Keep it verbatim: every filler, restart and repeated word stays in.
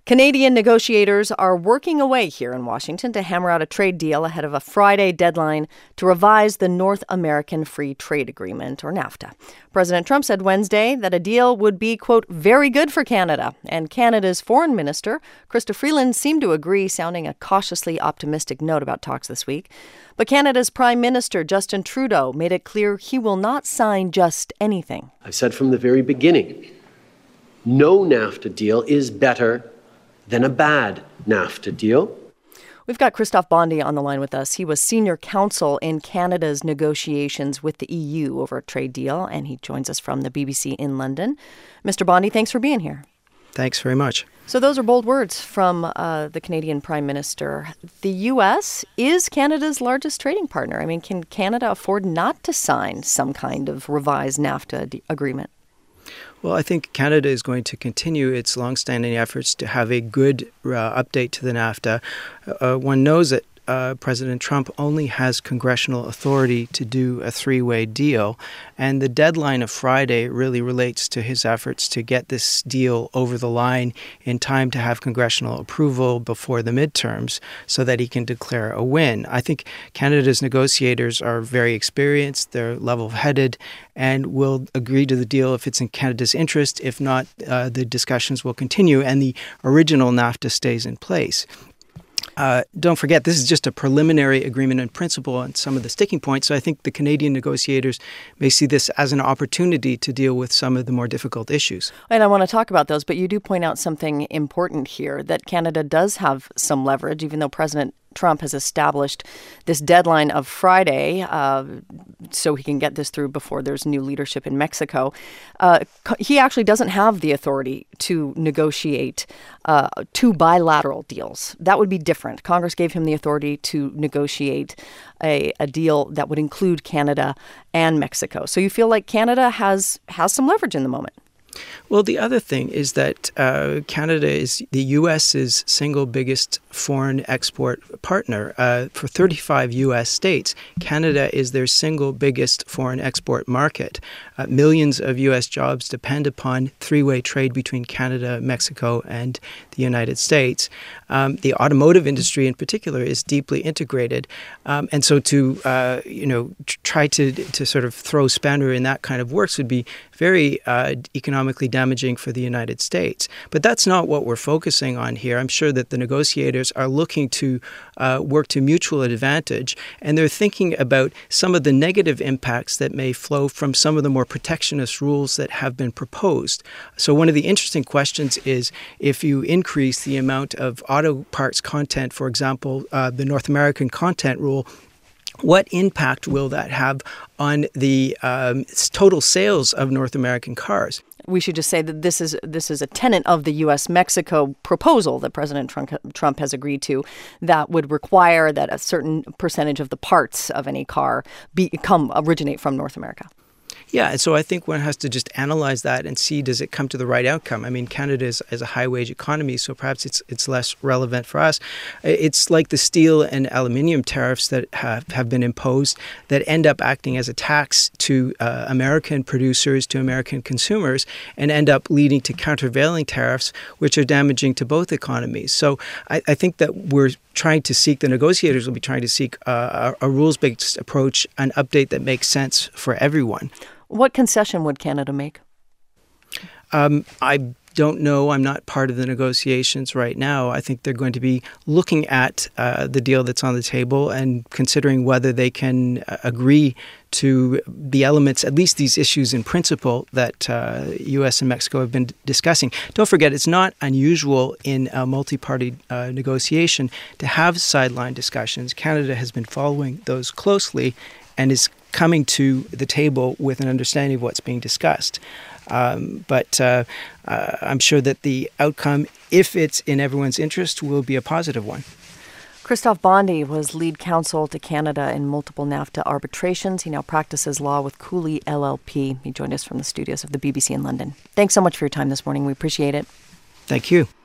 Canadian negotiators are working away here in Washington to hammer out a trade deal ahead of a Friday deadline to revise the North American Free Trade Agreement, or NAFTA. President Trump said Wednesday that a deal would be, quote, very good for Canada. And Canada's Foreign Minister, Chrystia Freeland, seemed to agree, sounding a cautiously optimistic note about talks this week. But Canada's Prime Minister, Justin Trudeau, made it clear he will not sign just anything. I've said from the very beginning, no NAFTA deal is better than a bad NAFTA deal. We've got Christophe Bondy on the line with us. He was senior counsel in Canada's negotiations with the E U over a trade deal, and he joins us from the B B C in London. Mister Bondy, thanks for being here. Thanks very much. So those are bold words from uh, the Canadian Prime Minister. The U S is Canada's largest trading partner. I mean, can Canada afford not to sign some kind of revised NAFTA de- agreement? Well, I think Canada is going to continue its longstanding efforts to have a good uh, update to the NAFTA. Uh, one knows that uh, President Trump only has congressional authority to do a three-way deal, and the deadline of Friday really relates to his efforts to get this deal over the line in time to have congressional approval before the midterms so that he can declare a win. I think Canada's negotiators are very experienced, they're level-headed, and will agree to the deal if it's in Canada's interest. If not, uh, the discussions will continue and the original NAFTA stays in place. Uh, don't forget, this is just a preliminary agreement in principle on some of the sticking points. So I think the Canadian negotiators may see this as an opportunity to deal with some of the more difficult issues. And I want to talk about those, but you do point out something important here, that Canada does have some leverage, even though President Trump has established this deadline of Friday uh, so he can get this through before there's new leadership in Mexico. Uh, he actually doesn't have the authority to negotiate uh, two bilateral deals. That would be different. Congress gave him the authority to negotiate a, a deal that would include Canada and Mexico. So you feel like Canada has has some leverage in the moment. Well, the other thing is that uh, Canada is the U S's single biggest foreign export partner. Uh, for thirty-five U S states, Canada is their single biggest foreign export market. Uh, millions of U S jobs depend upon three-way trade between Canada, Mexico, and the United States. Um, the automotive industry in particular is deeply integrated. Um, and so to, uh, you know, tr- try to, to sort of throw spanner in that kind of works would be very uh, economically damaging for the United States. But that's not what we're focusing on here. I'm sure that the negotiators are looking to uh, work to mutual advantage, and they're thinking about some of the negative impacts that may flow from some of the more protectionist rules that have been proposed. So one of the interesting questions is if you increase the amount of auto parts content, for example, uh, the North American content rule, what impact will that have on the um, total sales of North American cars? We should just say that this is this is a tenet of the U S Mexico proposal that President Trump, Trump has agreed to that would require that a certain percentage of the parts of any car be, come originate from North America. Yeah, and so I think one has to just analyze that and see, does it come to the right outcome? I mean, Canada is, is a high-wage economy, so perhaps it's it's less relevant for us. It's like the steel and aluminium tariffs that have, have been imposed that end up acting as a tax to uh, American producers, to American consumers, and end up leading to countervailing tariffs, which are damaging to both economies. So I, I think that we're trying to seek, the negotiators will be trying to seek uh, a, a rules-based approach, an update that makes sense for everyone. What concession would Canada make? Um, I don't know. I'm not part of the negotiations right now. I think they're going to be looking at uh, the deal that's on the table and considering whether they can uh, agree to the elements, at least these issues in principle, that uh, U S and Mexico have been discussing. Don't forget, it's not unusual in a multi-party uh, negotiation to have sideline discussions. Canada has been following those closely and is coming to the table with an understanding of what's being discussed. Um, but uh, uh, I'm sure that the outcome, if it's in everyone's interest, will be a positive one. Christophe Bondy was lead counsel to Canada in multiple NAFTA arbitrations. He now practices law with Cooley L L P. He joined us from the studios of the B B C in London. Thanks so much for your time this morning. We appreciate it. Thank you.